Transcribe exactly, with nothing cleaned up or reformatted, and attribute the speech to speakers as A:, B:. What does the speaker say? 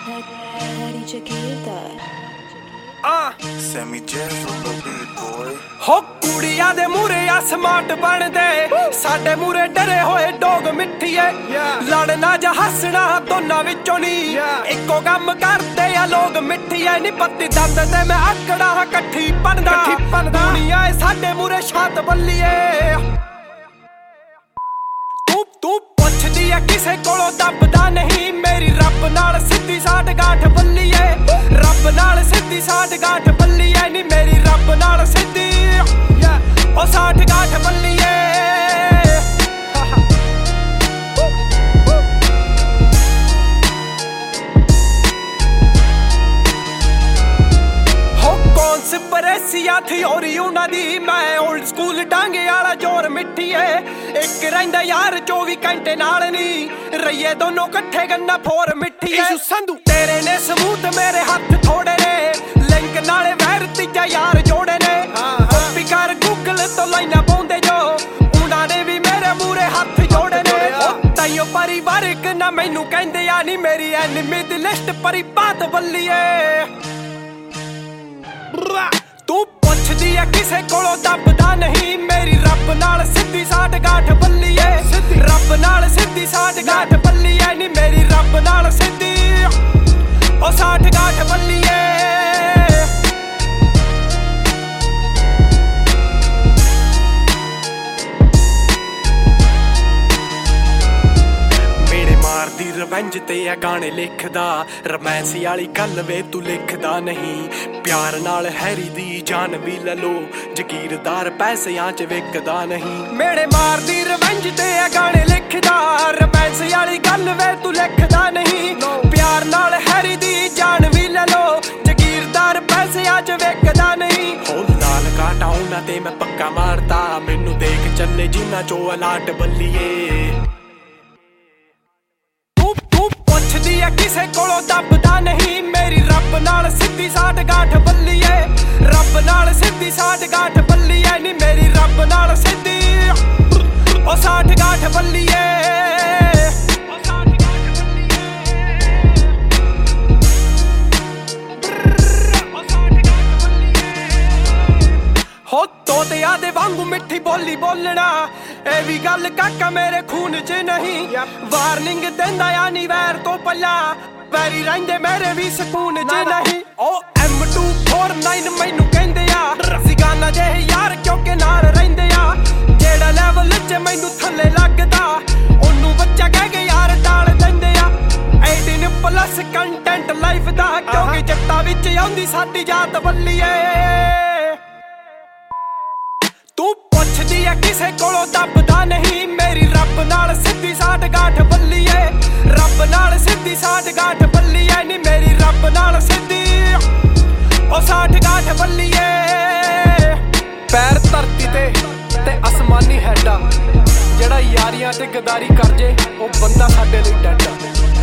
A: Daddy Jaquita
B: Ah,
C: Sammy Jazz on the beat, boy.
B: ਹੋ ਕੁੜੀਆਂ ਦੇ ਮੂਰੇ ਆ ਸਮਾਰਟ ਬਣਦੇ ਸਾਡੇ ਮੂਰੇ ਡਰੇ ਹੋਏ ਡੋਗ ਮਿੱਠੀਏ ਲੜਨਾ ਜਾਂ ਹੱਸਣਾ ਦੋਨਾਂ ਵਿੱਚੋਂ ਨਹੀਂ ਇੱਕੋ ਕੰਮ ਕਰਦੇ ਆ ਲੋਕ ਮਿੱਠੀਏ ਨੀ ਪੱਤੀ ਦੰਦ ਤੇ ਮੈਂ ਆਕੜਾ ਇਕੱਠੀ ਬਣਦਾ ਦੁਨੀਆ ਏ ਸਾਡੇ ਮੂਰੇ ਛਾਤ ਬੱਲੀਏ ਤੂੰ ਤੂੰ ਪੁੱਛਦੀ ਆ ਕਿਸੇ ਕੋਲੋਂ ਦੱਬਦਾ ਨਹੀਂ ਮੇਰੀ ਰੱਬ ਨਾਲ ਸਿੱਧੀ ਸਾਟ ਗਾਠ ਬੱਲੀਏ ਰੱਬ ਨਾਲ ਸਿੱਧੀ ਸਾਟ ਗਾਠ ਬੱਲੀਏ ਨੀ ਮੇਰੀ ਰੱਬ ਨਾਲ ਸਿੱਧੀ ਉਹ ਸਾਠ ਗਾਠ ਬੱਲੀਏ ਹੋ ਕੌਨਸਪੀਰੇਸੀਆ ਥਿਉਰੀ ਉਹਨਾਂ ਦੀ ਮੈਂ 올ਡ ਸਕੂਲ ਡਾਂਗੇ ਵਾਲਾ ਜੋਰ ਮਿੱਠੀਏ ਇੱਕ ਰਹਿੰਦਾ ਯਾਰ ਚੌਵੀ ਘੰਟੇ ਨਾਲ ਨਹੀਂ ਰਈਏ ਦੋਨੋਂ ਇਕੱਠੇ ਗੰਨਾ ਫੋਰ ਮਿੱਠੀਏ ਸੰਧੂ ਤੇਰੇ ਨੇ ਸਬੂਤ ਮੇਰੇ ਹੱਥ ਥੋੜੇ ਨੇ ਲਿੰਕ ਨਾਲੇ ਵੈਰ ਤੀਜਾ ਯਾਰ ਜੋੜੇ ਨੇ ਕਾਪੀ ਕਰ ਗੂਗਲ ਤੋਂ ਲਾਈਨਾਂ ਪਾਉਂਦੇ ਜੋ ਉਹਨਾਂ ਨੇ ਵੀ ਮੇਰੇ ਮੂਰੇ ਹੱਥ ਜੋੜੇ ਨੇ ਤਾਈਓ ਪਰਿਵਾਰਿਕ ਨਾ ਮੈਨੂੰ ਕਹਿੰਦੇ ਆ ਨੀ ਮੇਰੀ ਐਨਮੀ ਦੀ ਲਿਸਟ ਪਰੀ ਬਾਤ ਬੱਲੀਏ ਤੂੰ ਪੁੱਛਦੀ ਆ ਕਿਸੇ ਕੋਲੋਂ ਦੱਬਦਾ ਨਹੀਂ ਮੇਰੀ ਰੱਬ ਨਾਲ ਸਿੱਧੀ ਸਾਟ ਗਾਠ ਬੱਲੀਏ ਰੱਬ ਨਾਲ ਸਿੱਧੀ ਸਾਟ ਗਾਠ ਬੱਲੀਏ ਨੀ ਮੇਰੀ ਰੱਬ ਨਾਲ ਸਿੱਧੀ ਉਹ ਸਾਠ ਗਾਠ ਬੱਲੀਏ ਮਾਰਦੀ ਰਵੰਜ ਤੇ ਆ ਗਾਣੇ ਲਿਖਦਾ ਰੋਮਾਂਸ ਵਾਲੀ ਗੱਲ ਵੇ ਤੂੰ ਲਿਖਦਾ ਨਹੀਂ ਪਿਆਰ ਨਾਲ ਹੈਰੀ ਦੀ ਜਾਨ ਵੀ ਲੈ ਲੋ ਜ਼ਗੀਰਦਾਰ ਪੈਸਿਆਂ ਚ ਵਿਕਦਾ ਨਹੀਂ ਮੇਰੇ ਮਾਰਦੀ ਰਵੰਜ ਤੇ ਆ ਗਾਣੇ ਲਿਖਦਾ ਰੋਮਾਂਸ ਵਾਲੀ ਗੱਲ ਵੇ ਤੂੰ ਲਿਖਦਾ ਨਹੀਂ ਪਿਆਰ ਨਾਲ ਹੈਰੀ ਦੀ ਜਾਨ ਵੀ ਲੈ ਲੋ ਜ਼ਗੀਰਦਾਰ ਪੈਸਿਆਂ ਚ ਵਿਕਦਾ ਨਹੀਂ ਹੋ ਲਾਲ ਕਾਟਾ ਉਹਨਾਂ ਤੇ ਮੈਂ ਪੱਕਾ ਮਾਰਦਾ ਮੈਨੂੰ ਦੇਖ ਚੱਲੇ ਜਿੰਨਾ ਚੋ ਅਲਾਟ ਬੱਲੀਏ ਪੁੱਛਦੀ ਆ ਕਿਸੇ ਕੋਲੋਂ ਦੱਬਦਾ ਨਹੀਂ ਮੇਰੀ ਰੱਬ ਨਾਲ ਸਿੱਧੀ ਸਾਟ ਗਾਠ ਬੱਲੀਏ ਰੱਬ ਨਾਲ ਸਿੱਧੀ ਸਾਟ ਗਾਠ ਬੱਲੀਏ ਨੀ ਮੇਰੀ ਰੱਬ ਨਾਲ ਸਿੱਧੀ ਉਹ ਸਾਠ ਗਾਠ ਬੱਲੀਏ ਹੋ ਤੋਤਿਆਂ ਦੇ ਵਾਂਗੂ ਮਿੱਠੀ ਬੋਲੀ ਬੋਲਣਾ ਇਹ ਵੀ ਗੱਲ ਕਾਕਾ ਮੇਰੇ ਖੂਨ ਚ ਨਹੀਂ ਵਾਰਨਿੰਗ ਦਿੰਦਾ ਆ ਨੀ ਵੈਰ ਤੋਂ ਪਹਿਲਾਂ ਵੈਰੀ ਰਹਿੰਦੇ ਮੇਰੇ ਵੀ ਸਕੂਨ ਚ ਨਹੀਂ ਉਹ ਐਮ ਟੂ ਫੋਰ ਨਾਈਨ ਮੈਨੂੰ ਕਹਿੰਦੇ ਆ ਸਿਗਾਨਾ ਜਿਹੇ ਯਾਰ ਕਿਉਂਕਿ ਨਾਲ ਰਹਿੰਦੇ ਆ ਜਿਹੜਾ ਲੈਵਲ ਚ ਮੈਨੂੰ ਥੱਲੇ ਲੱਗਦਾ ਉਹਨੂੰ ਬੱਚਾ ਕਹਿ ਕੇ ਯਾਰ ਟਾਲ ਦਿੰਦੇ ਆ ਅਠਾਰਾਂ ਪਲੱਸ ਕੰਟੈਂਟ ਲਾਈਫ ਦਾ ਕਿਉਂਕਿ ਜੱਟਾਂ ਵਿੱਚ ਆਉਂਦੀ ਸਾਡੀ ਜਾਤ ਬੱਲੀਏ ਤੂੰ ਪੁੱਛਦੀ ਆ ਕਿਸੇ ਕੋਲੋਂ ਦੱਬਦਾ ਨਹੀਂ ਮੇਰੀ ਰੱਬ ਨਾਲ ਸਿੱਧੀ ਸਾਟ ਗਾਠ ਬੱਲੀਏ ਰੱਬ ਨਾਲ ਸਿੱਧੀ ਸਾਟ ਗਾਠ ਬੱਲੀਏ ਨੀ ਮੇਰੀ ਰੱਬ ਨਾਲ ਸਿੱਧੀ ਉਹ ਸਾਠ ਗਾਠ ਬੱਲੀਏ ਪੈਰ ਧਰਤੀ ਤੇ ਤੇ ਅਸਮਾਨੀ ਹੈਡਾ ਜਿਹੜਾ ਯਾਰੀਆਂ ਤੇ ਗਦਾਰੀ ਕਰ ਜੇ ਉਹ ਬੰਦਾ ਸਾਡੇ ਲਈ ਡੱਡਾ